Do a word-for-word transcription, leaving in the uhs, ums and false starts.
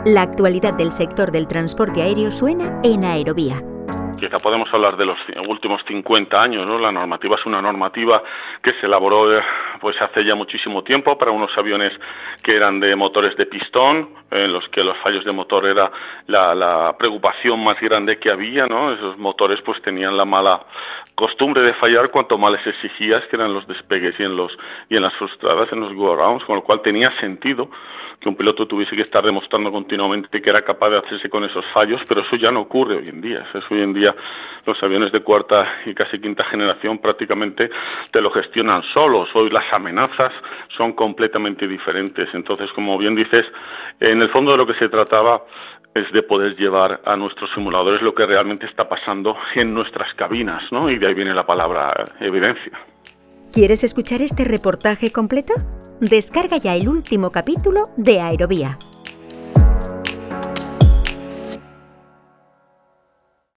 La actualidad del sector del transporte aéreo suena en Aerovía. Quizá podemos hablar de los últimos cincuenta años, ¿no? La normativa es una normativa que se elaboró pues hace ya muchísimo tiempo para unos aviones que eran de motores de pistón, en los que los fallos de motor era la, la preocupación más grande que había, ¿no? Esos motores pues tenían la mala costumbre de fallar cuanto más les exigías, que eran los despegues y en los y en las frustradas, en los go-arounds, con lo cual tenía sentido que un piloto tuviese que estar demostrando continuamente que era capaz de hacerse con esos fallos, pero eso ya no ocurre hoy en día. Eso hoy en día los aviones de cuarta y casi quinta generación prácticamente te lo gestionan solos. Hoy las amenazas son completamente diferentes. Entonces, como bien dices, en el fondo de lo que se trataba es de poder llevar a nuestros simuladores lo que realmente está pasando en nuestras cabinas, ¿no? Y de ahí viene la palabra evidencia. ¿Quieres escuchar este reportaje completo? Descarga ya el último capítulo de Aerovía.